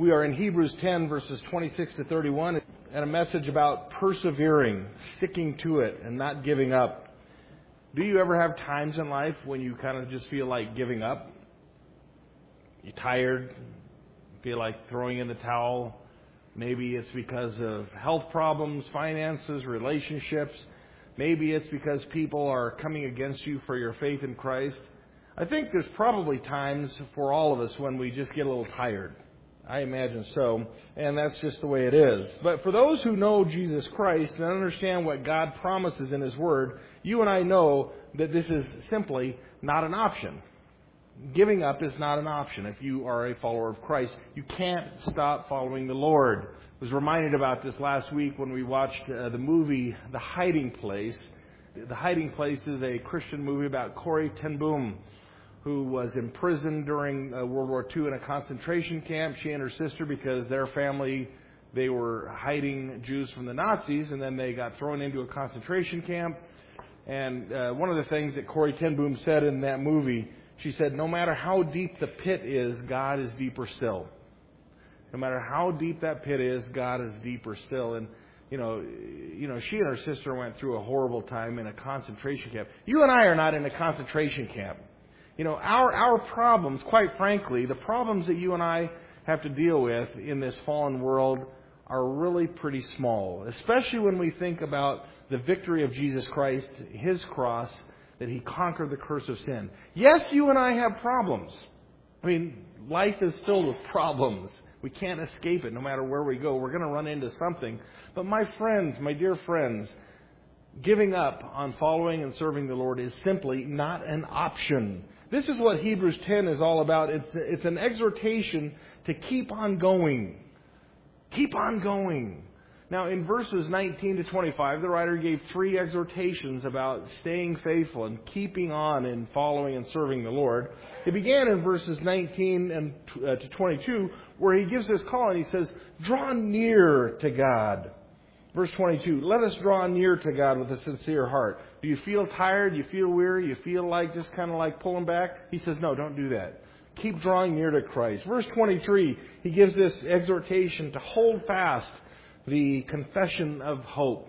We are in Hebrews 10, verses 26 to 31, and a message about persevering, sticking to it, and not giving up. Do you ever have times in life when you kind of just feel like giving up? You're tired, feel like throwing in the towel. Maybe it's because of health problems, finances, relationships. Maybe it's because people are coming against you for your faith in Christ. I think there's probably times for all of us when we just get a little tired. I imagine so, and that's just the way it is. But for those who know Jesus Christ and understand what God promises in His Word, you and I know that this is simply not an option. Giving up is not an option if you are a follower of Christ. You can't stop following the Lord. I was reminded about this last week when we watched the movie The Hiding Place. The Hiding Place is a Christian movie about Corrie ten Boom, who was imprisoned during World War II in a concentration camp, she and her sister, because their family, they were hiding Jews from the Nazis, and then they got thrown into a concentration camp. And one of the things that Corrie ten Boom said in that movie, she said, no matter how deep the pit is, God is deeper still. No matter how deep that pit is, God is deeper still. And you know, she and her sister went through a horrible time in a concentration camp. You and I are not in a concentration camp. You know, our problems, quite frankly, the problems that you and I have to deal with in this fallen world are really pretty small, especially when we think about the victory of Jesus Christ, His cross, that He conquered the curse of sin. Yes, you and I have problems. I mean, life is filled with problems. We can't escape it no matter where we go. We're going to run into something. But my friends, my dear friends, giving up on following and serving the Lord is simply not an option. This is what Hebrews 10 is all about. It's an exhortation to keep on going. Keep on going. Now, in verses 19 to 25, the writer gave three exhortations about staying faithful and keeping on in following and serving the Lord. It began in verses 19 to 22, where he gives this call and he says, draw near to God. Verse 22, let us draw near to God with a sincere heart. Do you feel tired? You feel weary? You feel like just kind of like pulling back? He says, no, don't do that. Keep drawing near to Christ. Verse 23, he gives this exhortation to hold fast the confession of hope.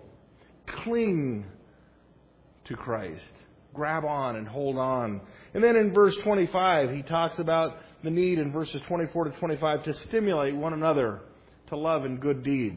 Cling to Christ. Grab on and hold on. And then in verse 25, he talks about the need in verses 24 to 25 to stimulate one another to love and good deeds.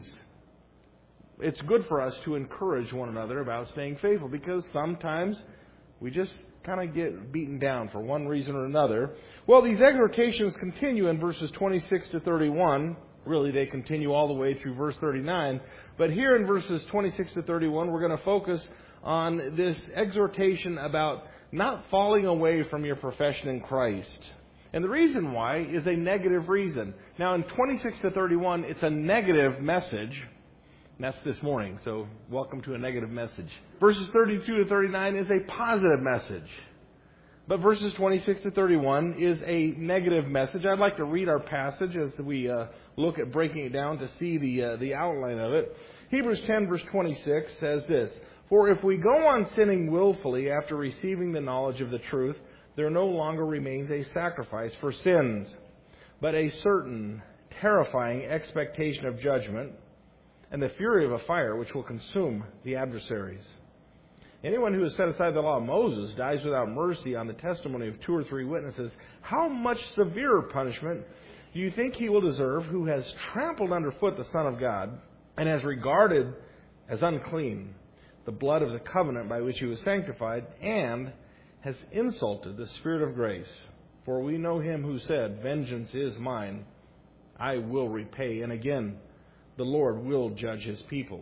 It's good for us to encourage one another about staying faithful because sometimes we just kind of get beaten down for one reason or another. Well, these exhortations continue in verses 26 to 31. Really, they continue all the way through verse 39. But here in verses 26 to 31, we're going to focus on this exhortation about not falling away from your profession in Christ. And the reason why is a negative reason. Now, in 26 to 31, it's a negative message. And that's this morning, so welcome to a negative message. Verses 32 to 39 is a positive message. But verses 26 to 31 is a negative message. I'd like to read our passage as we look at breaking it down to see the outline of it. Hebrews 10 verse 26 says this, for if we go on sinning willfully after receiving the knowledge of the truth, there no longer remains a sacrifice for sins, but a certain terrifying expectation of judgment and the fury of a fire which will consume the adversaries. Anyone who has set aside the law of Moses dies without mercy on the testimony of 2 or 3 witnesses. How much severer punishment do you think he will deserve who has trampled underfoot the Son of God and has regarded as unclean the blood of the covenant by which he was sanctified and has insulted the Spirit of grace? For we know him who said, vengeance is mine, I will repay. And again, the Lord will judge His people.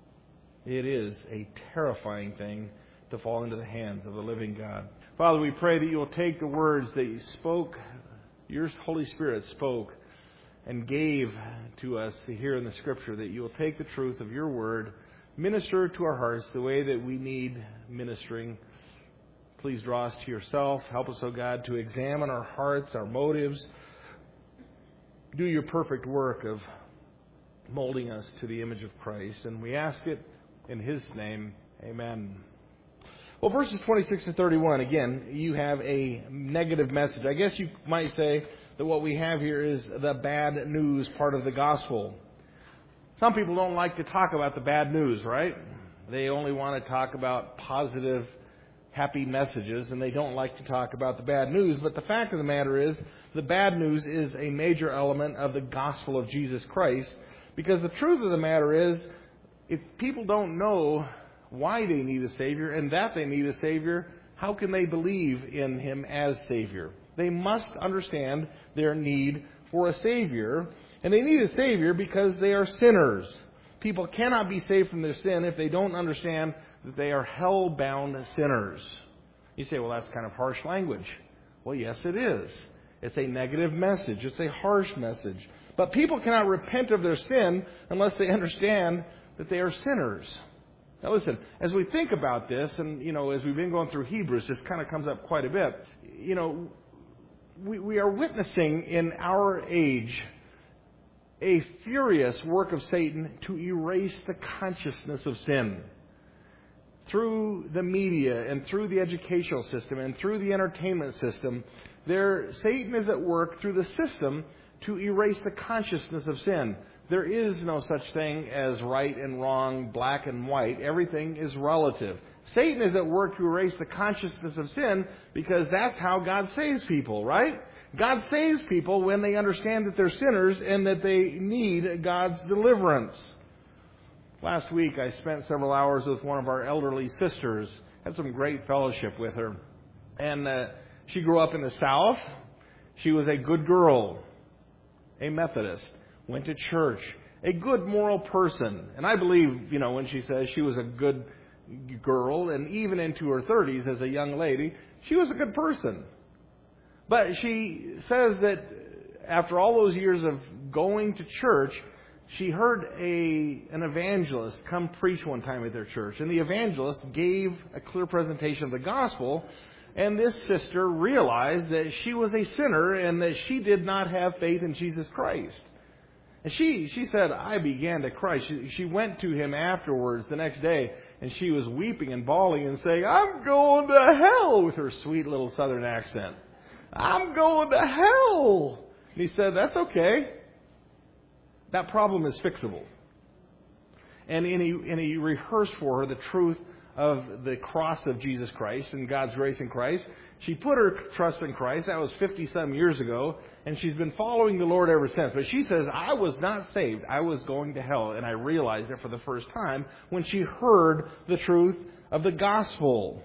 It is a terrifying thing to fall into the hands of the living God. Father, we pray that you will take the words that you spoke, your Holy Spirit spoke, and gave to us here in the Scripture, that you will take the truth of your word, minister to our hearts the way that we need ministering. Please draw us to yourself. Help us, O God, to examine our hearts, our motives. Do your perfect work of molding us to the image of Christ. And we ask it in His name. Amen. Well, verses 26 to 31, again, you have a negative message. I guess you might say that what we have here is the bad news part of the gospel. Some people don't like to talk about the bad news, right? They only want to talk about positive, happy messages, and they don't like to talk about the bad news. But the fact of the matter is, the bad news is a major element of the gospel of Jesus Christ, because the truth of the matter is, if people don't know why they need a Savior and that they need a Savior, how can they believe in Him as Savior? They must understand their need for a Savior, and they need a Savior because they are sinners. People cannot be saved from their sin if they don't understand that they are hell-bound sinners. You say, well, that's kind of harsh language. Well, yes, it is. It's a negative message. It's a harsh message. But people cannot repent of their sin unless they understand that they are sinners. Now listen, as we think about this, and as we've been going through Hebrews, this kind of comes up quite a bit. We are witnessing in our age a furious work of Satan to erase the consciousness of sin. Through the media and through the educational system and through the entertainment system, Satan is at work through the system to erase the consciousness of sin. There is no such thing as right and wrong, black and white. Everything is relative. Satan is at work to erase the consciousness of sin because that's how God saves people, right? God saves people when they understand that they're sinners and that they need God's deliverance. Last week I spent several hours with one of our elderly sisters. Had some great fellowship with her. And she grew up in the South. She was a good girl, a Methodist. Went to church, a good moral person. And I believe, when she says she was a good girl, and even into her 30s as a young lady, she was a good person. But she says that after all those years of going to church, she heard an evangelist come preach one time at their church. And the evangelist gave a clear presentation of the gospel. And this sister realized that she was a sinner and that she did not have faith in Jesus Christ. And she said, I began to cry. She went to him afterwards the next day, and she was weeping and bawling and saying, I'm going to hell, with her sweet little southern accent. I'm going to hell. And he said, that's okay. That problem is fixable. And he rehearsed for her the truth of the cross of Jesus Christ and God's grace in Christ. She put her trust in Christ. That was 50-some years ago. And she's been following the Lord ever since. But she says, I was not saved. I was going to hell. And I realized it for the first time when she heard the truth of the gospel.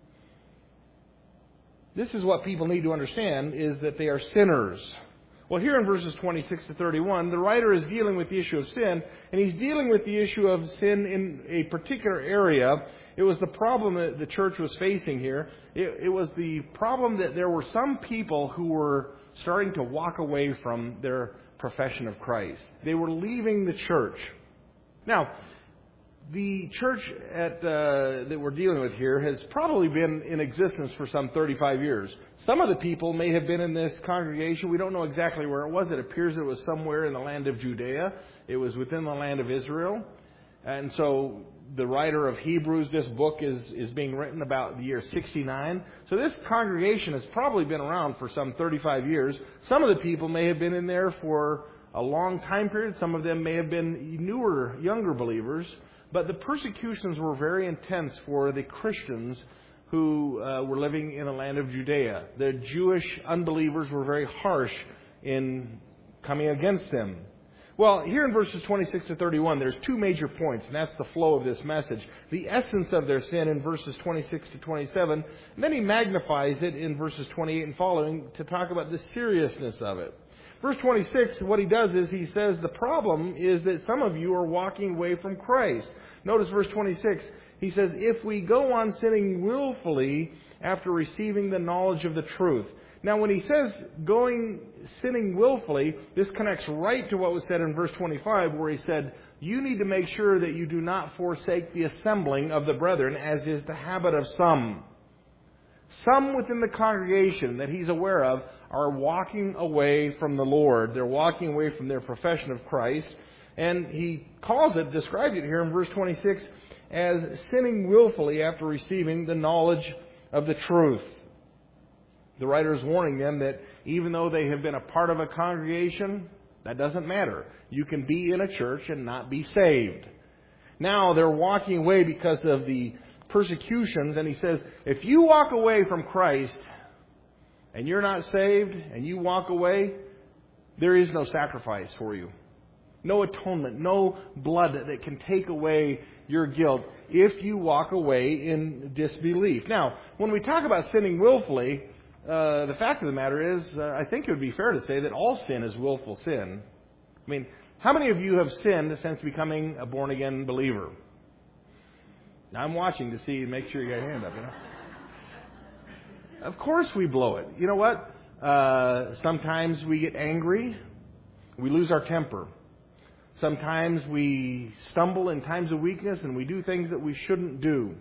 This is what people need to understand, is that they are sinners. Well, here in verses 26 to 31, the writer is dealing with the issue of sin, and he's dealing with the issue of sin in a particular area. It was the problem that the church was facing here. It was the problem that there were some people who were starting to walk away from their profession of Christ. They were leaving the church. Now, the church that we're dealing with here has probably been in existence for some 35 years. Some of the people may have been in this congregation. We don't know exactly where it was. It appears it was somewhere in the land of Judea. It was within the land of Israel. And so the writer of Hebrews, this book is being written about the year 69. So this congregation has probably been around for some 35 years. Some of the people may have been in there for a long time period. Some of them may have been newer, younger believers. But the persecutions were very intense for the Christians who were living in the land of Judea. The Jewish unbelievers were very harsh in coming against them. Well, here in verses 26 to 31, there's two major points, and that's the flow of this message. The essence of their sin in verses 26 to 27, and then he magnifies it in verses 28 and following to talk about the seriousness of it. Verse 26, what he does is he says, the problem is that some of you are walking away from Christ. Notice verse 26, he says, if we go on sinning willfully after receiving the knowledge of the truth. Now, when he says sinning willfully, this connects right to what was said in verse 25, where he said, you need to make sure that you do not forsake the assembling of the brethren, as is the habit of some. Some within the congregation that he's aware of are walking away from the Lord. They're walking away from their profession of Christ. And he describes it here in verse 26 as sinning willfully after receiving the knowledge of the truth. The writer is warning them that even though they have been a part of a congregation, that doesn't matter. You can be in a church and not be saved. Now they're walking away because of the persecutions, and he says, if you walk away from Christ and you're not saved and you walk away, there is no sacrifice for you. No atonement, no blood that can take away your guilt if you walk away in disbelief. Now, when we talk about sinning willfully, the fact of the matter is, I think it would be fair to say that all sin is willful sin. I mean, how many of you have sinned since becoming a born-again believer? Now, I'm watching to see, make sure you got your hand up, Of course we blow it. You know what? Sometimes we get angry. We lose our temper. Sometimes we stumble in times of weakness and we do things that we shouldn't do.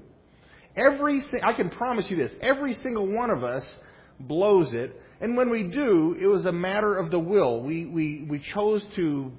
I can promise you this, every single one of us blows it. And when we do, it was a matter of the will. We chose to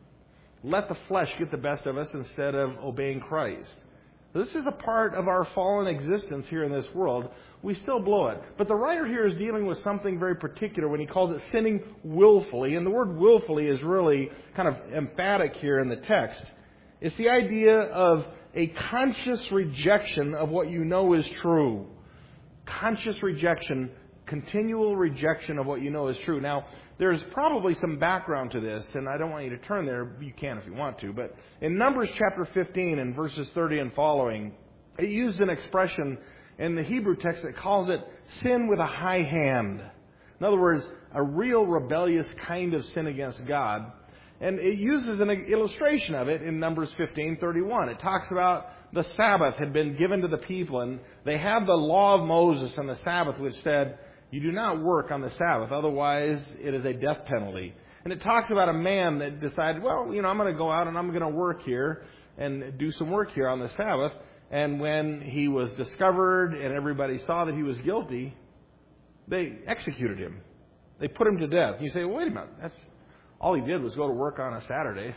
let the flesh get the best of us instead of obeying Christ. This is a part of our fallen existence here in this world. We still blow it. But the writer here is dealing with something very particular when he calls it sinning willfully. And the word willfully is really kind of emphatic here in the text. It's the idea of a conscious rejection of what you know is true. Conscious rejection, continual rejection of what you know is true. Now, there's probably some background to this, and I don't want you to turn there. You can if you want to. But in Numbers chapter 15 and verses 30 and following, it used an expression in the Hebrew text that calls it sin with a high hand. In other words, a real rebellious kind of sin against God. And it uses an illustration of it in Numbers 15:31. It talks about the Sabbath had been given to the people, and they have the law of Moses on the Sabbath, which said, you do not work on the Sabbath, otherwise it is a death penalty. And it talks about a man that decided, well, I'm going to go out and I'm going to work here and do some work here on the Sabbath. And when he was discovered and everybody saw that he was guilty, they executed him. They put him to death. You say, well, wait a minute, that's all he did was go to work on a Saturday.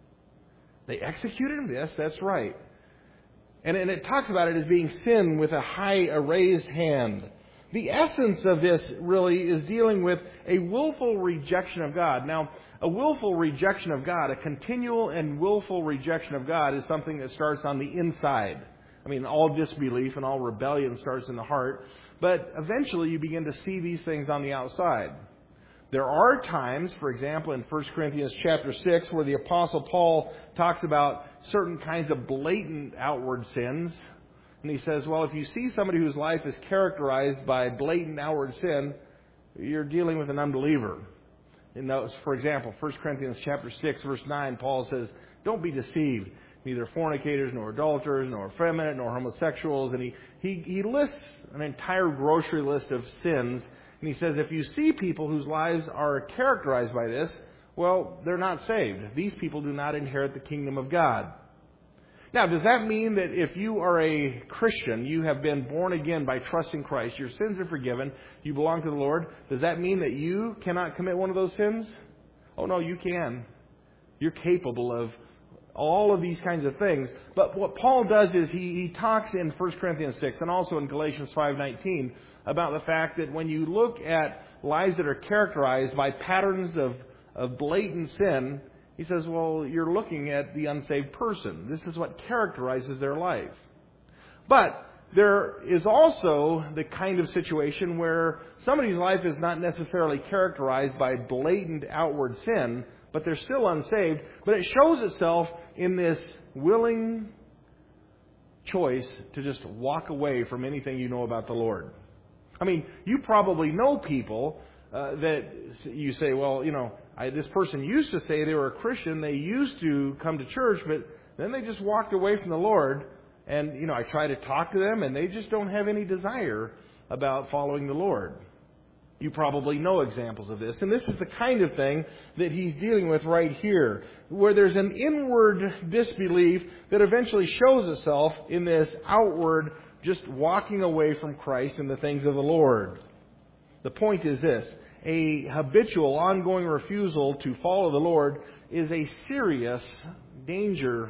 They executed him? Yes, that's right. And it talks about it as being sin with a raised hand. The essence of this really is dealing with a willful rejection of God. Now, a willful rejection of God, a continual and willful rejection of God, is something that starts on the inside. I mean, all disbelief and all rebellion starts in the heart. But eventually you begin to see these things on the outside. There are times, for example, in 1 Corinthians chapter 6, where the Apostle Paul talks about certain kinds of blatant outward sins. And he says, well, if you see somebody whose life is characterized by blatant outward sin, you're dealing with an unbeliever. And those, for example, 1 Corinthians chapter 6, verse 9, Paul says, don't be deceived. Neither fornicators, nor adulterers, nor effeminate, nor homosexuals. And he lists an entire grocery list of sins. And he says, if you see people whose lives are characterized by this, well, they're not saved. These people do not inherit the kingdom of God. Now, does that mean that if you are a Christian, you have been born again by trusting Christ, your sins are forgiven, you belong to the Lord, does that mean that you cannot commit one of those sins? Oh, no, you can. You're capable of all of these kinds of things. But what Paul does is he talks in 1 Corinthians 6 and also in Galatians 5:19 about the fact that when you look at lives that are characterized by patterns of blatant sin, he says, well, you're looking at the unsaved person. This is what characterizes their life. But there is also the kind of situation where somebody's life is not necessarily characterized by blatant outward sin, but they're still unsaved. But it shows itself in this willing choice to just walk away from anything you know about the Lord. I mean, you probably know people that you say, well, this person used to say they were a Christian. They used to come to church, but then they just walked away from the Lord. And, I try to talk to them, and they just don't have any desire about following the Lord. You probably know examples of this. And this is the kind of thing that he's dealing with right here, where there's an inward disbelief that eventually shows itself in this outward just walking away from Christ and the things of the Lord. The point is this. A habitual, ongoing refusal to follow the Lord is a serious danger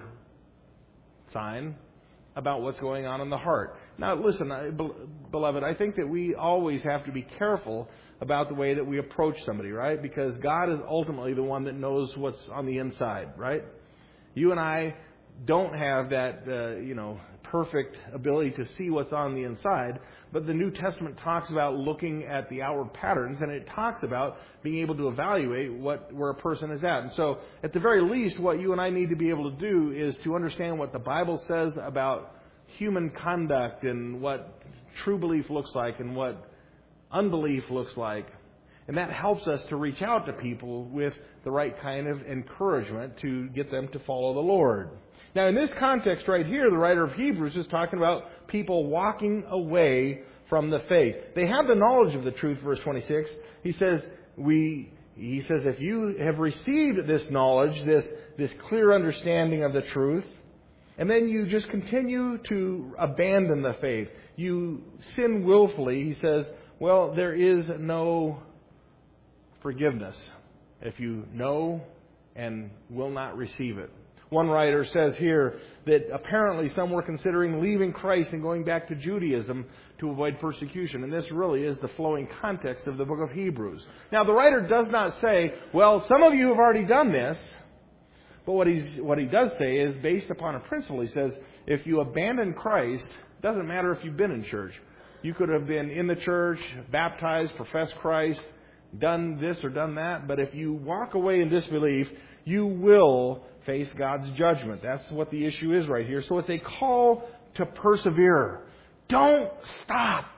sign about what's going on in the heart. Now, listen, beloved, I think that we always have to be careful about the way that we approach somebody, right? Because God is ultimately the one that knows what's on the inside, right? You and I don't have that, perfect ability to see what's on the inside, but the New Testament talks about looking at the outward patterns, and it talks about being able to evaluate where a person is at. And so, at the very least, what you and I need to be able to do is to understand what the Bible says about human conduct and what true belief looks like and what unbelief looks like. And that helps us to reach out to people with the right kind of encouragement to get them to follow the Lord. Now, in this context right here, the writer of Hebrews is talking about people walking away from the faith. They have the knowledge of the truth, verse 26. He says, if you have received this knowledge, this clear understanding of the truth, and then you just continue to abandon the faith, you sin willfully, he says, well, there is no forgiveness if you know and will not receive it. One writer says here that apparently some were considering leaving Christ and going back to Judaism to avoid persecution. And this really is the flowing context of the book of Hebrews. Now, the writer does not say, well, some of you have already done this. But what he does say is based upon a principle. He says, if you abandon Christ, it doesn't matter if you've been in church. You could have been in the church, baptized, professed Christ, done this or done that. But if you walk away in disbelief, you will face God's judgment. That's what the issue is right here. So it's a call to persevere. Don't stop.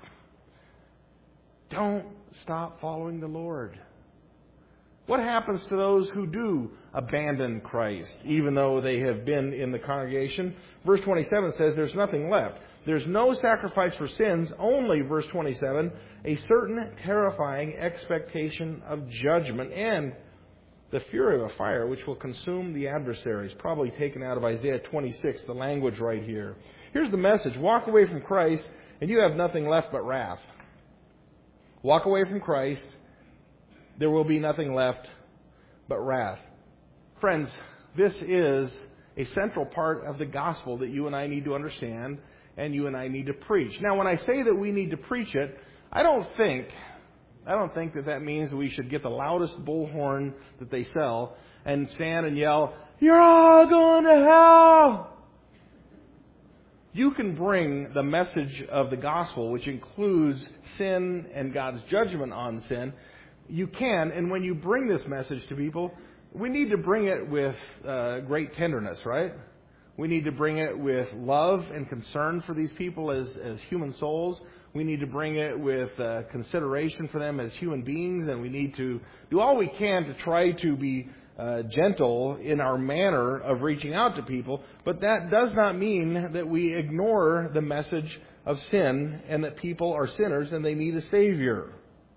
Don't stop following the Lord. What happens to those who do abandon Christ, even though they have been in the congregation? Verse 27 says there's nothing left. There's no sacrifice for sins, only, verse 27, a certain terrifying expectation of judgment and the fury of a fire which will consume the adversaries. Probably taken out of Isaiah 26, the language right here. Here's the message. Walk away from Christ and you have nothing left but wrath. Walk away from Christ, there will be nothing left but wrath. Friends, this is a central part of the gospel that you and I need to understand and you and I need to preach. Now, when I say that we need to preach it, I don't think that means we should get the loudest bullhorn that they sell and stand and yell, "You're all going to hell!" You can bring the message of the gospel, which includes sin and God's judgment on sin. You can, and when you bring this message to people, we need to bring it with great tenderness, right? We need to bring it with love and concern for these people as human souls. We need to bring it with consideration for them as human beings, and we need to do all we can to try to be gentle in our manner of reaching out to people. But that does not mean that we ignore the message of sin and that people are sinners and they need a Savior.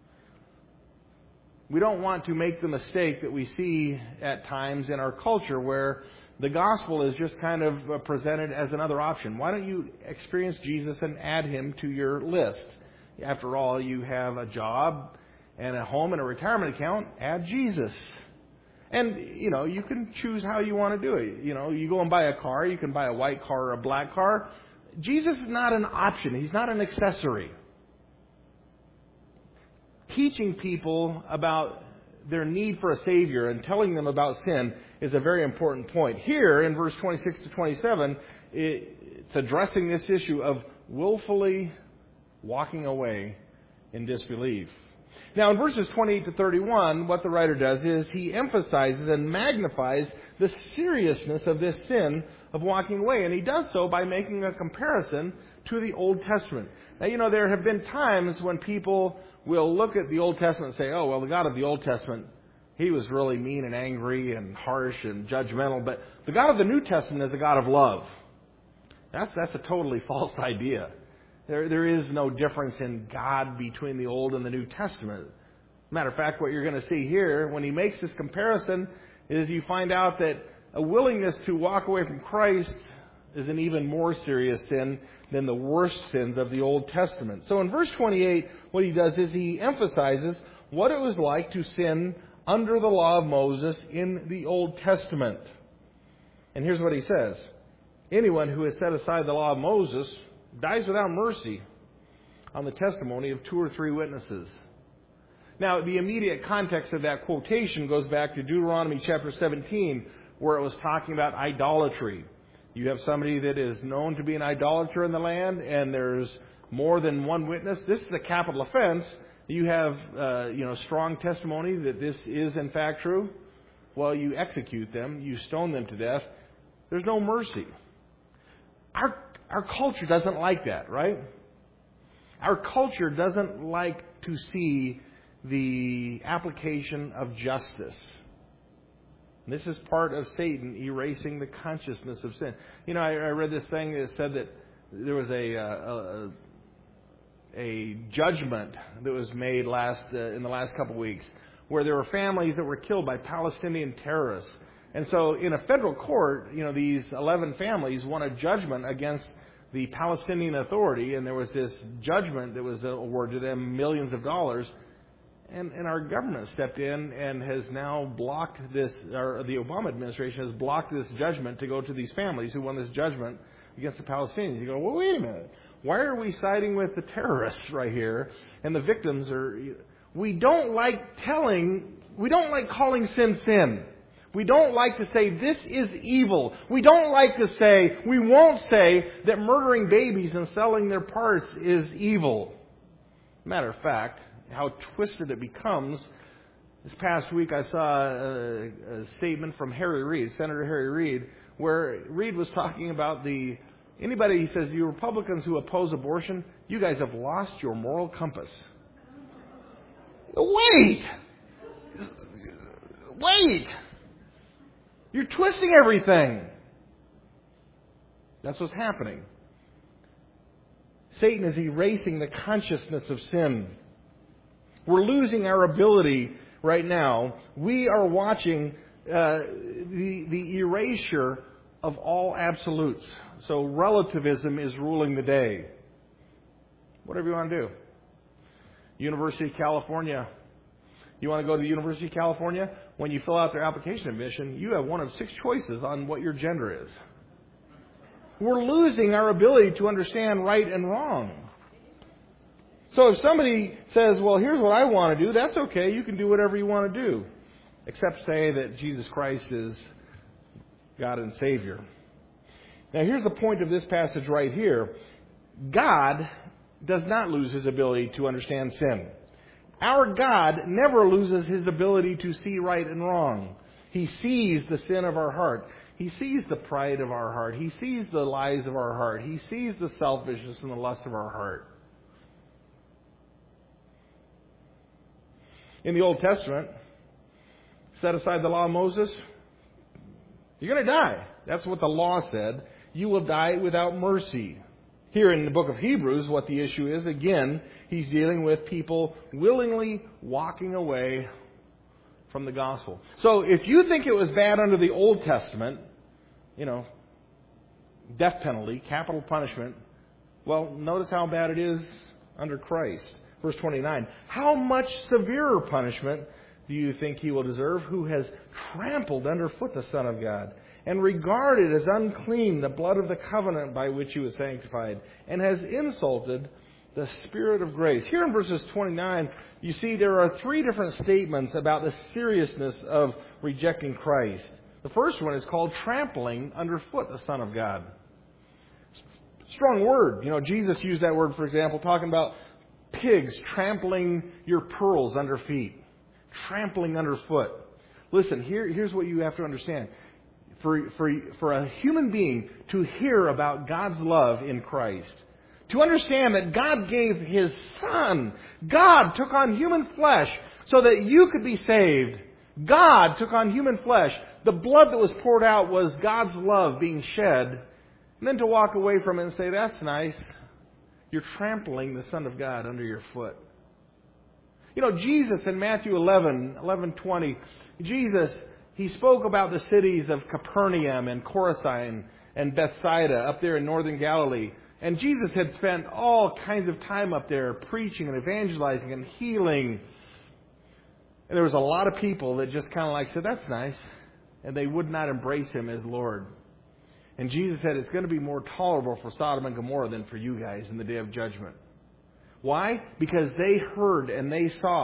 We don't want to make the mistake that we see at times in our culture where the gospel is just kind of presented as another option. Why don't you experience Jesus and add Him to your list? After all, you have a job and a home and a retirement account. Add Jesus. And, you can choose how you want to do it. You go and buy a car. You can buy a white car or a black car. Jesus is not an option. He's not an accessory. Teaching people about their need for a Savior and telling them about sin is a very important point. Here in verse 26 to 27, it's addressing this issue of willfully walking away in disbelief. Now in verses 28 to 31, what the writer does is he emphasizes and magnifies the seriousness of this sin of walking away. And he does so by making a comparison to the Old Testament. Now, there have been times when people will look at the Old Testament and say, oh, well, the God of the Old Testament, He was really mean and angry and harsh and judgmental. But the God of the New Testament is a God of love. That's a totally false idea. There is no difference in God between the Old and the New Testament. Matter of fact, what you're going to see here when he makes this comparison is you find out that a willingness to walk away from Christ is an even more serious sin than the worst sins of the Old Testament. So in verse 28, what he does is he emphasizes what it was like to sin under the law of Moses in the Old Testament. And here's what he says. Anyone who has set aside the law of Moses dies without mercy on the testimony of 2 or 3 witnesses. Now, the immediate context of that quotation goes back to Deuteronomy chapter 17, where it was talking about idolatry. You have somebody that is known to be an idolater in the land, and there's more than one witness. This is a capital offense. You have, strong testimony that this is in fact true. Well, you execute them. You stone them to death. There's no mercy. Our culture doesn't like that, right? Our culture doesn't like to see the application of justice. And this is part of Satan erasing the consciousness of sin. You know, I read this thing that said that there was a judgment that was made in the last couple of weeks, where there were families that were killed by Palestinian terrorists. And so in a federal court, these 11 families won a judgment against the Palestinian Authority, and there was this judgment that was awarded to them millions of dollars. And our government stepped in and has now blocked this, or the Obama administration has blocked this judgment to go to these families who won this judgment against the Palestinians. You go, well, wait a minute. Why are we siding with the terrorists right here? And the victims are... We don't like calling sin sin. We don't like to say this is evil. We won't say that murdering babies and selling their parts is evil. Matter of fact, how twisted it becomes. This past week I saw a statement from Harry Reid, Senator Harry Reid, where Reid was talking about anybody, he says, you Republicans who oppose abortion, you guys have lost your moral compass. Wait! You're twisting everything. That's what's happening. Satan is erasing the consciousness of sin. We're losing our ability right now. We are watching the erasure of all absolutes. So relativism is ruling the day. Whatever you want to do. University of California. You want to go to the University of California? When you fill out their application admission, you have one of 6 choices on what your gender is. We're losing our ability to understand right and wrong. So if somebody says, well, here's what I want to do, that's okay. You can do whatever you want to do. Except say that Jesus Christ is God and Savior. Now here's the point of this passage right here. God does not lose His ability to understand sin. Our God never loses His ability to see right and wrong. He sees the sin of our heart. He sees the pride of our heart. He sees the lies of our heart. He sees the selfishness and the lust of our heart. In the Old Testament, set aside the law of Moses, you're going to die. That's what the law said. You will die without mercy. Here in the book of Hebrews, what the issue is, again, he's dealing with people willingly walking away from the gospel. So if you think it was bad under the Old Testament, death penalty, capital punishment, well, notice how bad it is under Christ. Verse 29, how much severer punishment do you think He will deserve, who has trampled underfoot the Son of God, and regarded as unclean the blood of the covenant by which He was sanctified, and has insulted the Spirit of grace? Here in verses 29, you see there are 3 different statements about the seriousness of rejecting Christ. The first one is called trampling underfoot the Son of God. Strong word. Jesus used that word, for example, talking about pigs trampling your pearls under feet. Trampling underfoot. Listen, here's what you have to understand. For a human being to hear about God's love in Christ, to understand that God gave His Son, God took on human flesh so that you could be saved. God took on human flesh. The blood that was poured out was God's love being shed. And then to walk away from it and say, that's nice. You're trampling the Son of God under your foot. Jesus in Matthew 11:20, Jesus, He spoke about the cities of Capernaum and Chorazin and Bethsaida up there in northern Galilee. And Jesus had spent all kinds of time up there preaching and evangelizing and healing. And there was a lot of people that just kind of said, that's nice. And they would not embrace Him as Lord. And Jesus said it's going to be more tolerable for Sodom and Gomorrah than for you guys in the day of judgment. Why? Because they heard and they saw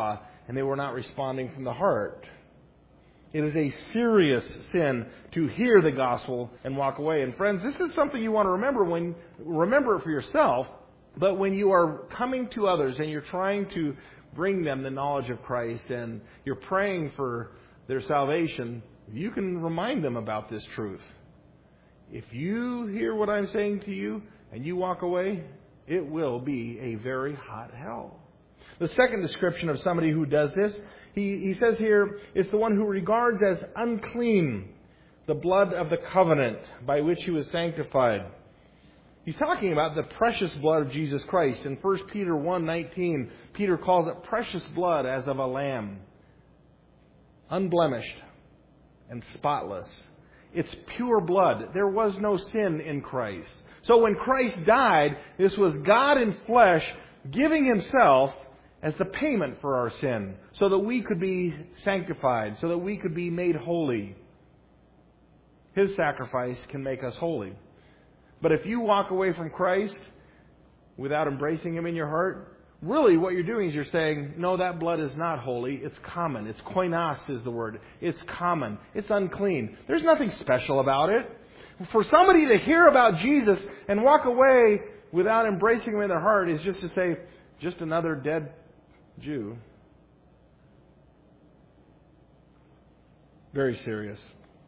and they were not responding from the heart. It is a serious sin to hear the gospel and walk away. And friends, this is something you want to remember it for yourself, but when you are coming to others and you're trying to bring them the knowledge of Christ and you're praying for their salvation, you can remind them about this truth. If you hear what I'm saying to you and you walk away, it will be a very hot hell. The second description of somebody who does this, he says here, is the one who regards as unclean the blood of the covenant by which he was sanctified. He's talking about the precious blood of Jesus Christ. In 1 Peter 1:19, Peter calls it precious blood as of a lamb, unblemished and spotless. It's pure blood. There was no sin in Christ. So when Christ died, this was God in flesh giving Himself as the payment for our sin, so that we could be sanctified, so that we could be made holy. His sacrifice can make us holy. But if you walk away from Christ without embracing Him in your heart, really what you're doing is you're saying, no, that blood is not holy. It's common. It's koinos is the word. It's common. It's unclean. There's nothing special about it. For somebody to hear about Jesus and walk away without embracing Him in their heart is just to say, just another dead Jew. Very serious.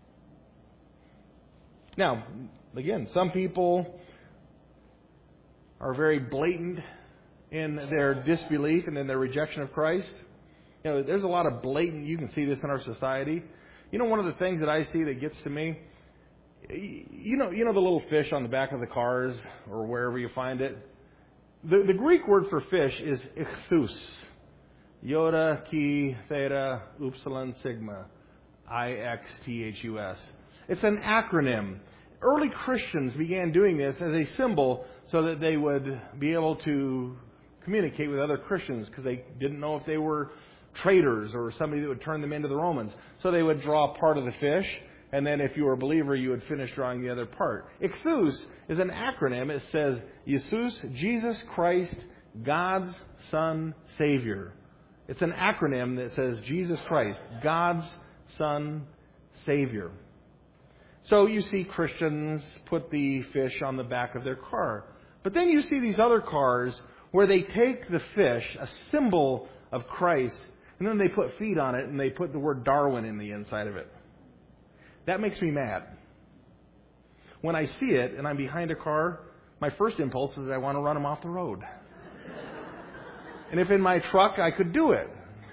Now, again, some people are very blatant in their disbelief and in their rejection of Christ. You know, there's a lot of blatant, you can see this in our society. You know, one of the things that I see that gets to me, you know the little fish on the back of the cars or wherever you find it? The Greek word for fish is ichthus. Iota, chi, theta, upsilon, sigma. IXTHUS. It's an acronym. Early Christians began doing this as a symbol so that they would be able to communicate with other Christians because they didn't know if they were traitors or somebody that would turn them into the Romans. So they would draw part of the fish, and then if you were a believer, you would finish drawing the other part. Ichthus is an acronym. It says, Jesus, Jesus Christ, God's Son, Savior. It's an acronym that says Jesus Christ, God's Son, Savior. So you see Christians put the fish on the back of their car. But then you see these other cars where they take the fish, a symbol of Christ, and then they put feet on it and they put the word Darwin in the inside of it. That makes me mad. When I see it and I'm behind a car, my first impulse is I want to run them off the road. And if in my truck, I could do it.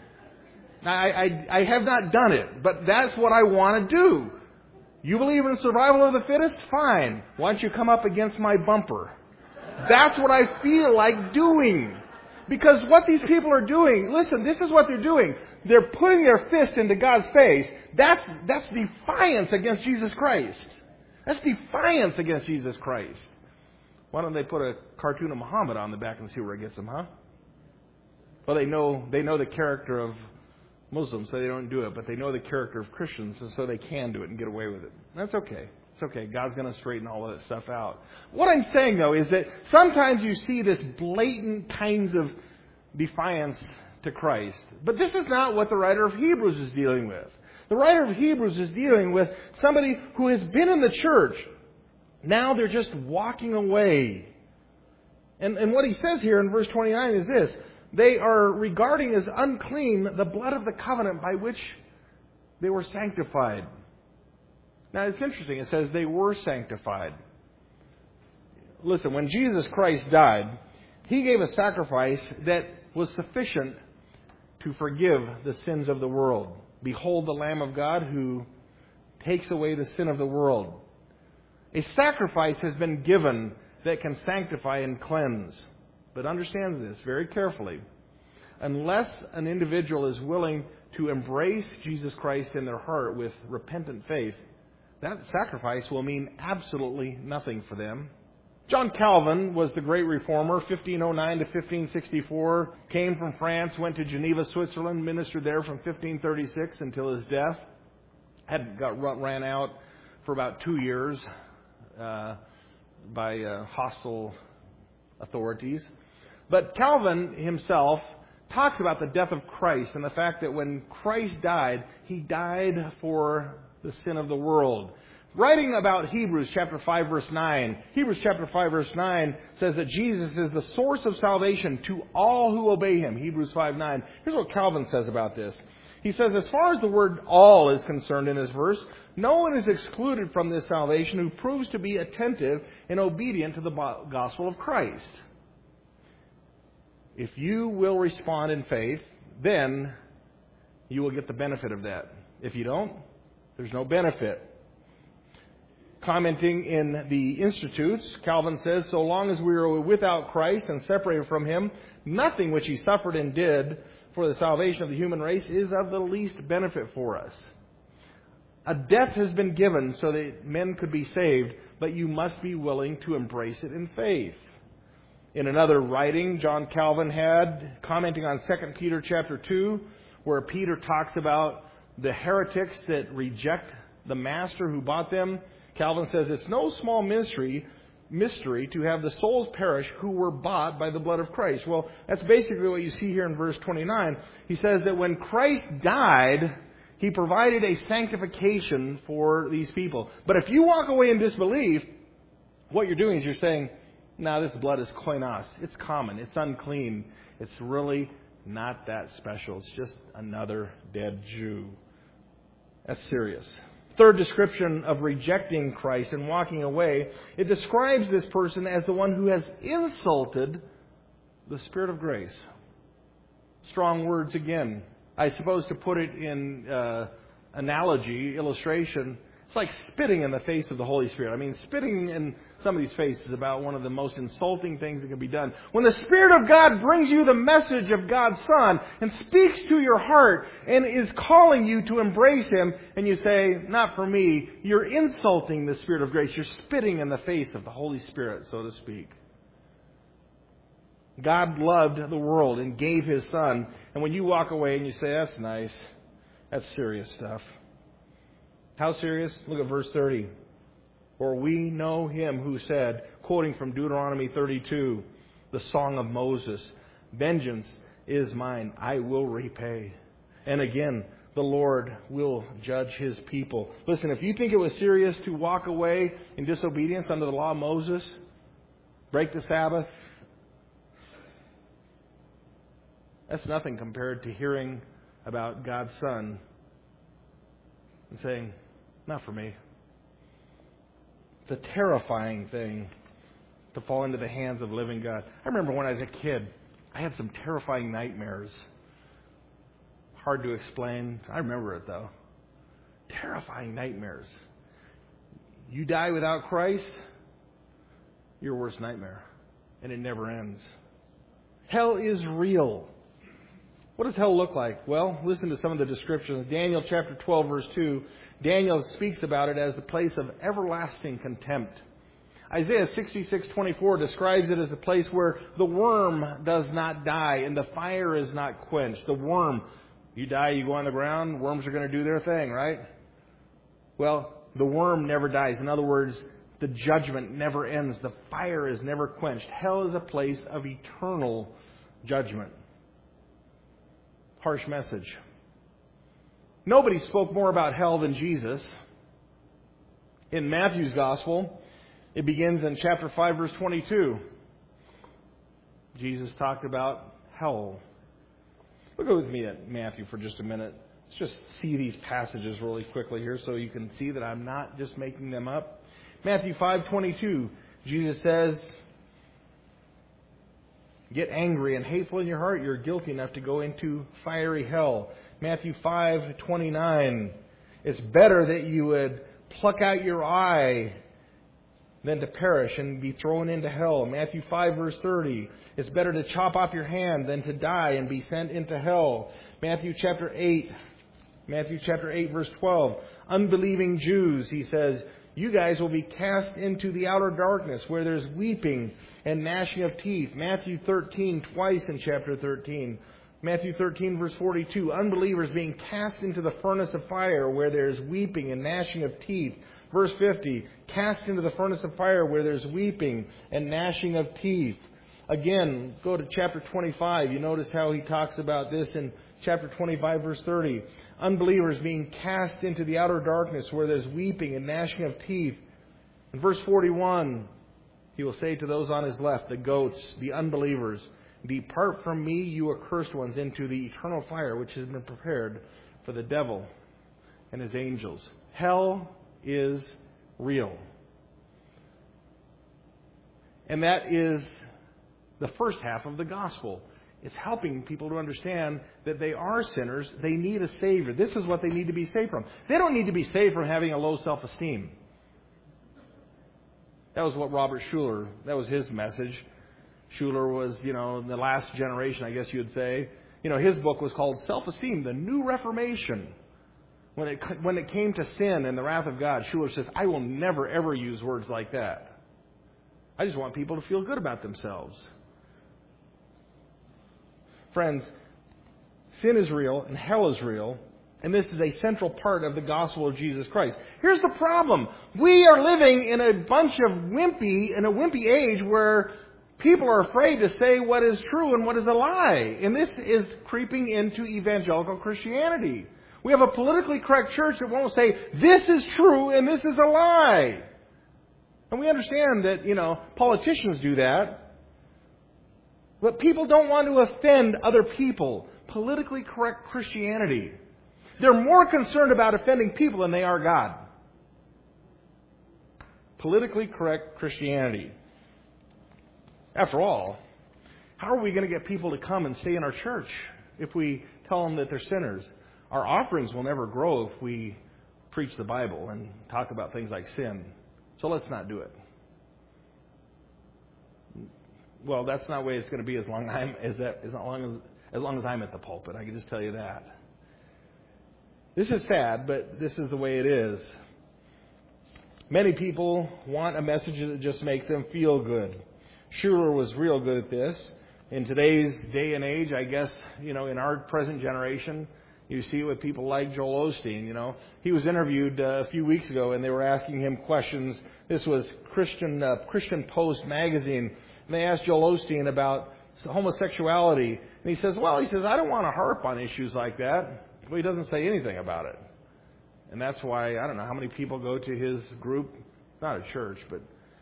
I have not done it, but that's what I want to do. You believe in survival of the fittest? Fine. Why don't you come up against my bumper? That's what I feel like doing. Because what these people are doing, listen, this is what they're doing. They're putting their fist into God's face. That's defiance against Jesus Christ. That's defiance against Jesus Christ. Why don't they put a cartoon of Muhammad on the back and see where it gets them, huh? Well, they know the character of Muslims, so they don't do it, but they know the character of Christians, and so they can do it and get away with it. That's okay. It's okay. God's going to straighten all of that stuff out. What I'm saying, though, is that sometimes you see this blatant kinds of defiance to Christ. But this is not what the writer of Hebrews is dealing with. The writer of Hebrews is dealing with somebody who has been in the church. Now they're just walking away. And what he says here in verse 29 is this. They are regarding as unclean the blood of the covenant by which they were sanctified. Now, it's interesting. It says they were sanctified. Listen, when Jesus Christ died, He gave a sacrifice that was sufficient to forgive the sins of the world. Behold the Lamb of God who takes away the sin of the world. A sacrifice has been given that can sanctify and cleanse. But understand this very carefully. Unless an individual is willing to embrace Jesus Christ in their heart with repentant faith, that sacrifice will mean absolutely nothing for them. John Calvin was the great reformer, 1509 to 1564, came from France, went to Geneva, Switzerland, ministered there from 1536 until his death. Ran out for about 2 years by hostile authorities. But Calvin himself talks about the death of Christ and the fact that when Christ died, He died for the sin of the world. Writing about Hebrews chapter 5 verse 9, Hebrews chapter 5 verse 9 says that Jesus is the source of salvation to all who obey Him. Hebrews 5:9. Here's what Calvin says about this. He says, as far as the word all is concerned in this verse, no one is excluded from this salvation who proves to be attentive and obedient to the gospel of Christ. If you will respond in faith, then you will get the benefit of that. If you don't, there's no benefit. Commenting in the Institutes, Calvin says, so long as we are without Christ and separated from Him, nothing which He suffered and did for the salvation of the human race is of the least benefit for us. A death has been given so that men could be saved, but you must be willing to embrace it in faith. In another writing John Calvin had, commenting on 2 Peter chapter 2, where Peter talks about the heretics that reject the master who bought them, Calvin says, it's no small mystery to have the souls perish who were bought by the blood of Christ. Well, that's basically what you see here in verse 29. He says that when Christ died, He provided a sanctification for these people. But if you walk away in disbelief, what you're doing is you're saying, no, this blood is koinos. It's common. It's unclean. It's really not that special. It's just another dead Jew. That's serious. Third description of rejecting Christ and walking away, it describes this person as the one who has insulted the Spirit of grace. Strong words again. I suppose to put it in analogy, illustration, it's like spitting in the face of the Holy Spirit. I mean, spitting in somebody's face is about one of the most insulting things that can be done. When the Spirit of God brings you the message of God's Son and speaks to your heart and is calling you to embrace Him, and you say, not for me, you're insulting the Spirit of grace. You're spitting in the face of the Holy Spirit, so to speak. God loved the world and gave His Son. And when you walk away and you say, that's nice, that's serious stuff. How serious? Look at verse 30. For we know Him who said, quoting from Deuteronomy 32, the song of Moses, vengeance is mine, I will repay. And again, the Lord will judge His people. Listen, if you think it was serious to walk away in disobedience under the law of Moses, break the Sabbath, that's nothing compared to hearing about God's Son and saying, not for me. It's a terrifying thing to fall into the hands of living God. I remember when I was a kid, I had some terrifying nightmares. Hard to explain. I remember it though. Terrifying nightmares. You die without Christ, your worst nightmare. And it never ends. Hell is real. What does hell look like? Well, listen to some of the descriptions. Daniel chapter 12, verse 2. Daniel speaks about it as the place of everlasting contempt. Isaiah 66:24 describes it as the place where the worm does not die and the fire is not quenched. The worm, you die, you go on the ground, worms are going to do their thing, right? Well, the worm never dies. In other words, the judgment never ends. The fire is never quenched. Hell is a place of eternal judgment. Harsh message. Nobody spoke more about hell than Jesus. In Matthew's Gospel, it begins in chapter 5, verse 22. Jesus talked about hell. Look with me at Matthew for just a minute. Let's just see these passages really quickly here so you can see that I'm not just making them up. Matthew 5:22, Jesus says, get angry and hateful in your heart, you're guilty enough to go into fiery hell. Matthew 5:29, it's better that you would pluck out your eye than to perish and be thrown into hell. Matthew 5 verse 30, it's better to chop off your hand than to die and be sent into hell. Matthew chapter 8 verse 12, unbelieving Jews, he says, you guys will be cast into the outer darkness where there's weeping and gnashing of teeth. Matthew 13, twice in chapter 13. Matthew 13, verse 42, unbelievers being cast into the furnace of fire where there's weeping and gnashing of teeth. Verse 50, cast into the furnace of fire where there's weeping and gnashing of teeth. Again, go to chapter 25. You notice how he talks about this in chapter 25, verse 30. Unbelievers being cast into the outer darkness where there's weeping and gnashing of teeth. In verse 41, he will say to those on his left, the goats, the unbelievers, depart from me, you accursed ones, into the eternal fire which has been prepared for the devil and his angels. Hell is real. And that is the first half of the gospel. It's helping people to understand that they are sinners. They need a Savior. This is what they need to be saved from. They don't need to be saved from having a low self-esteem. That was what Robert Schuller, that was his message. Schuller was, in the last generation, I guess you would say. His book was called Self-Esteem, the New Reformation. When it came to sin and the wrath of God, Schuller says, I will never, ever use words like that. I just want people to feel good about themselves. Friends, sin is real and hell is real, and this is a central part of the gospel of Jesus Christ. Here's the problem. We are living in a bunch of in a wimpy age where people are afraid to say what is true and what is a lie. And this is creeping into evangelical Christianity. We have a politically correct church that won't say, this is true and this is a lie. And we understand that, politicians do that. But people don't want to offend other people. Politically correct Christianity. They're more concerned about offending people than they are God. Politically correct Christianity. After all, how are we going to get people to come and stay in our church if we tell them that they're sinners? Our offerings will never grow if we preach the Bible and talk about things like sin. So let's not do it. Well, that's not the way it's going to be as long as I'm at the pulpit. I can just tell you that. This is sad, but this is the way it is. Many people want a message that just makes them feel good. Schuller was real good at this. In today's day and age, I guess, in our present generation, you see it with people like Joel Osteen. He was interviewed a few weeks ago, and they were asking him questions. This was Christian Post magazine. And they asked Joel Osteen about homosexuality. And he says, I don't want to harp on issues like that. Well, he doesn't say anything about it. And that's why, I don't know how many people go to his group. Not a church, but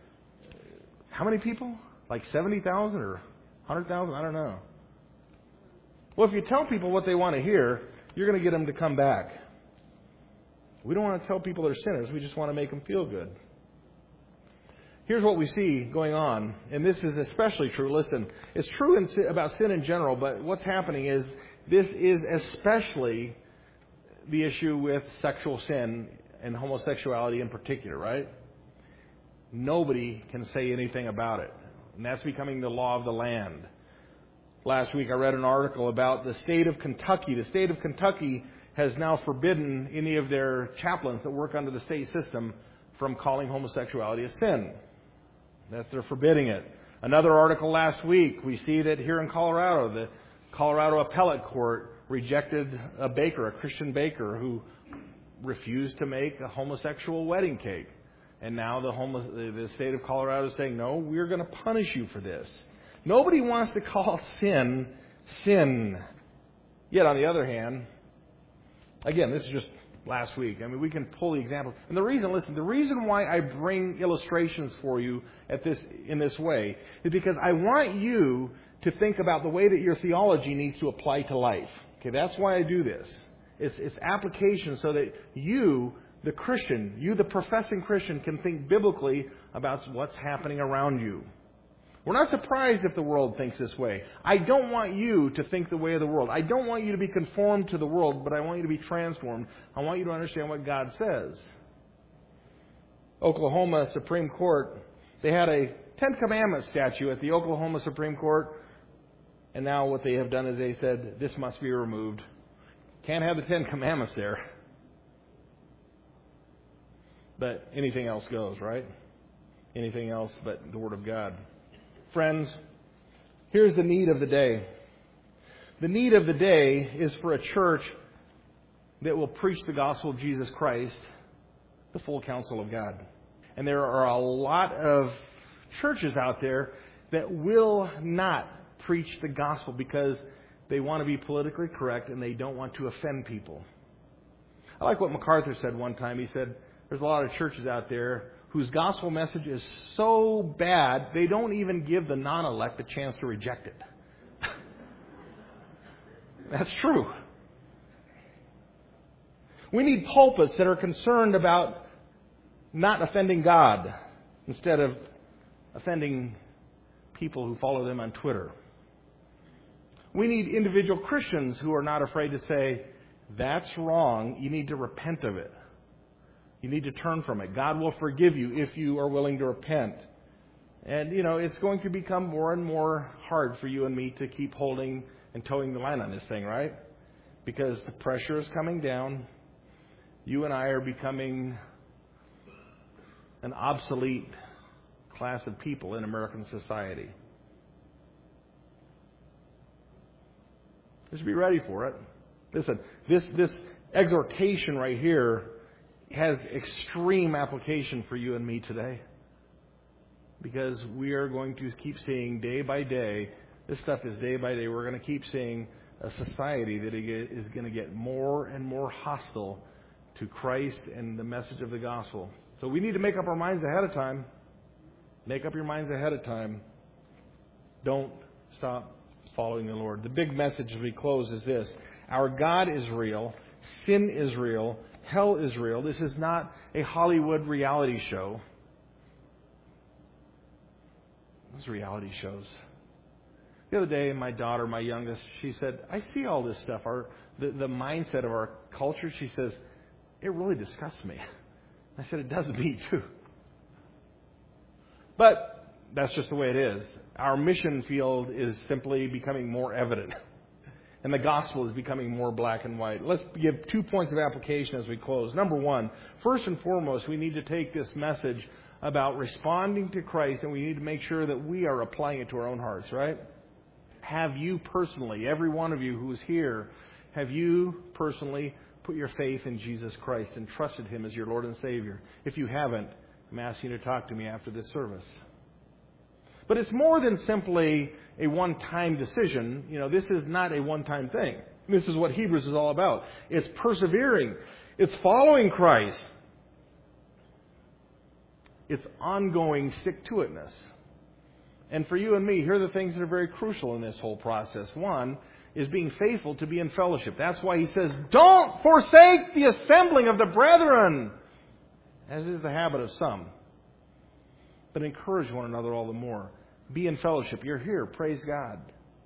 how many people? Like 70,000 or 100,000? I don't know. Well, if you tell people what they want to hear, you're going to get them to come back. We don't want to tell people they're sinners. We just want to make them feel good. Here's what we see going on, and this is especially true. Listen, it's true about sin in general, but what's happening is this is especially the issue with sexual sin and homosexuality in particular, right? Nobody can say anything about it, and that's becoming the law of the land. Last week I read an article about the state of Kentucky. The state of Kentucky has now forbidden any of their chaplains that work under the state system from calling homosexuality a sin. They're forbidding it. Another article last week, we see that here in Colorado, the Colorado Appellate Court rejected a Christian baker, who refused to make a homosexual wedding cake. And now the state of Colorado is saying, no, we're going to punish you for this. Nobody wants to call sin, sin. Yet on the other hand, again, this is just last week. We can pull the example. And the reason why I bring illustrations for you in this way is because I want you to think about the way that your theology needs to apply to life. Okay, that's why I do this. It's application so that you, the Christian, the professing Christian, can think biblically about what's happening around you. We're not surprised if the world thinks this way. I don't want you to think the way of the world. I don't want you to be conformed to the world, but I want you to be transformed. I want you to understand what God says. Oklahoma Supreme Court, they had a Ten Commandments statue at the Oklahoma Supreme Court, and now what they have done is they said, this must be removed. Can't have the Ten Commandments there. But anything else goes, right? Anything else but the Word of God. Friends, here's the need of the day. The need of the day is for a church that will preach the gospel of Jesus Christ, the full counsel of God. And there are a lot of churches out there that will not preach the gospel because they want to be politically correct and they don't want to offend people. I like what MacArthur said one time. He said, there's a lot of churches out there whose gospel message is so bad, they don't even give the non-elect a chance to reject it. That's true. We need pulpits that are concerned about not offending God instead of offending people who follow them on Twitter. We need individual Christians who are not afraid to say, that's wrong, you need to repent of it. You need to turn from it. God will forgive you if you are willing to repent. And, it's going to become more and more hard for you and me to keep holding and towing the line on this thing, right? Because the pressure is coming down. You and I are becoming an obsolete class of people in American society. Just be ready for it. Listen, this exhortation right here has extreme application for you and me today. Because we are going to keep seeing day by day, this stuff is day by day, we're going to keep seeing a society that is going to get more and more hostile to Christ and the message of the gospel. So we need to make up our minds ahead of time. Make up your minds ahead of time. Don't stop following the Lord. The big message as we close is this. Our God is real. Sin is real. Hell is real. This is not a Hollywood reality show. Those reality shows. The other day, my daughter, my youngest, she said, I see all this stuff. The mindset of our culture, she says, it really disgusts me. I said, it does me too. But that's just the way it is. Our mission field is simply becoming more evident. And the gospel is becoming more black and white. Let's give 2 points of application as we close. Number one, first and foremost, we need to take this message about responding to Christ, and we need to make sure that we are applying it to our own hearts, right? Have you personally, every one of you who is here, have you personally put your faith in Jesus Christ and trusted Him as your Lord and Savior? If you haven't, I'm asking you to talk to me after this service. But it's more than simply a one-time decision. This is not a one-time thing. This is what Hebrews is all about. It's persevering. It's following Christ. It's ongoing stick-to-itness. And for you and me, here are the things that are very crucial in this whole process. One is being faithful to be in fellowship. That's why he says, don't forsake the assembling of the brethren, as is the habit of some. But encourage one another all the more. Be in fellowship. You're here. Praise God.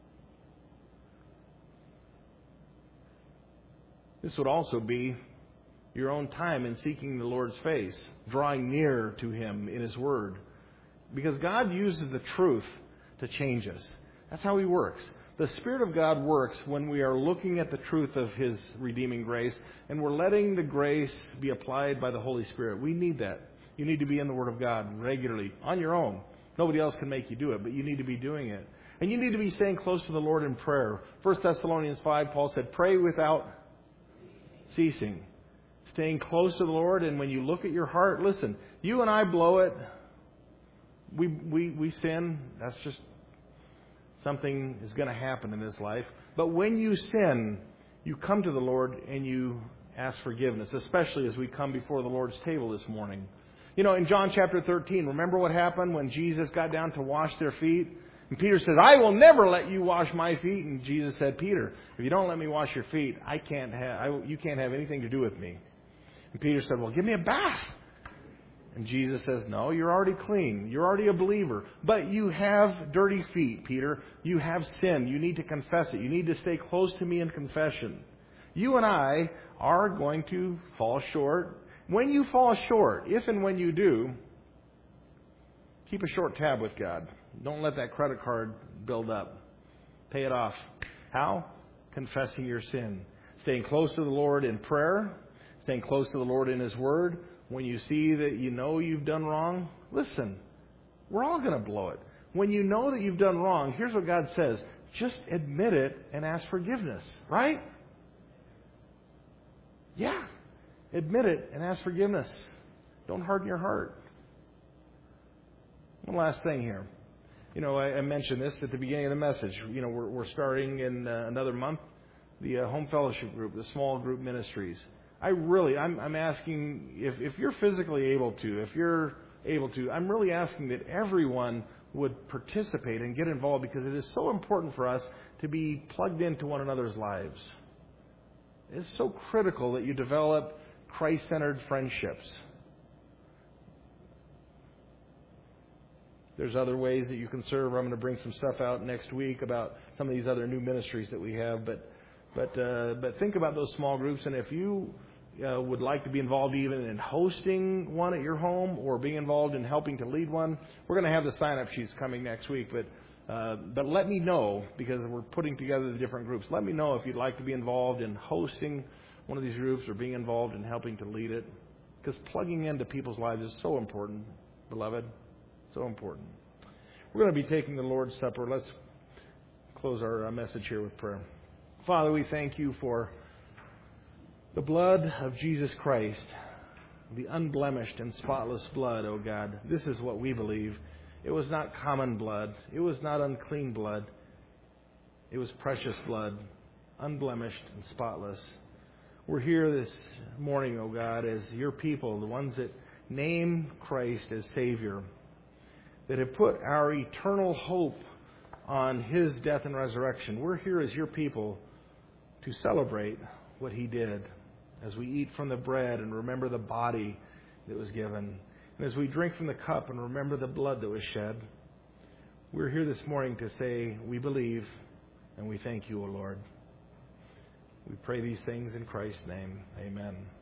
This would also be your own time in seeking the Lord's face, drawing near to Him in His Word. Because God uses the truth to change us. That's how He works. The Spirit of God works when we are looking at the truth of His redeeming grace and we're letting the grace be applied by the Holy Spirit. We need that. You need to be in the Word of God regularly, on your own. Nobody else can make you do it, but you need to be doing it. And you need to be staying close to the Lord in prayer. 1 Thessalonians 5, Paul said, pray without ceasing. Staying close to the Lord, and when you look at your heart, listen, you and I blow it. We sin. That's just something is going to happen in this life. But when you sin, you come to the Lord and you ask forgiveness, especially as we come before the Lord's table this morning. In John chapter 13, remember what happened when Jesus got down to wash their feet? And Peter said, I will never let you wash my feet. And Jesus said, Peter, if you don't let me wash your feet, you can't have anything to do with me. And Peter said, well, give me a bath. And Jesus says, no, you're already clean. You're already a believer. But you have dirty feet, Peter. You have sin. You need to confess it. You need to stay close to me in confession. You and I are going to fall short. When you fall short, if and when you do, keep a short tab with God. Don't let that credit card build up. Pay it off. How? Confessing your sin. Staying close to the Lord in prayer. Staying close to the Lord in His Word. When you see that you know you've done wrong, listen, we're all going to blow it. When you know that you've done wrong, here's what God says. Just admit it and ask forgiveness. Right? Yeah. Admit it and ask forgiveness. Don't harden your heart. One last thing here. I mentioned this at the beginning of the message. We're starting in another month the home fellowship group, the small group ministries. I'm asking if you're physically able to, I'm really asking that everyone would participate and get involved, because it is so important for us to be plugged into one another's lives. It's so critical that you develop Christ-centered friendships. There's other ways that you can serve. I'm going to bring some stuff out next week about some of these other new ministries that we have. But think about those small groups, and if you would like to be involved even in hosting one at your home or being involved in helping to lead one, we're going to have the sign-up sheets coming next week. But let me know, because we're putting together the different groups. Let me know if you'd like to be involved in hosting one of these groups or being involved in helping to lead it. Because plugging into people's lives is so important, beloved. So important. We're going to be taking the Lord's Supper. Let's close our message here with prayer. Father, we thank you for the blood of Jesus Christ, the unblemished and spotless blood, O God. This is what we believe. It was not common blood. It was not unclean blood. It was precious blood, unblemished and spotless. We're here this morning, O God, as your people, the ones that name Christ as Savior, that have put our eternal hope on His death and resurrection. We're here as your people to celebrate what He did, as we eat from the bread and remember the body that was given, and as we drink from the cup and remember the blood that was shed. We're here this morning to say we believe and we thank you, O Lord. We pray these things in Christ's name. Amen.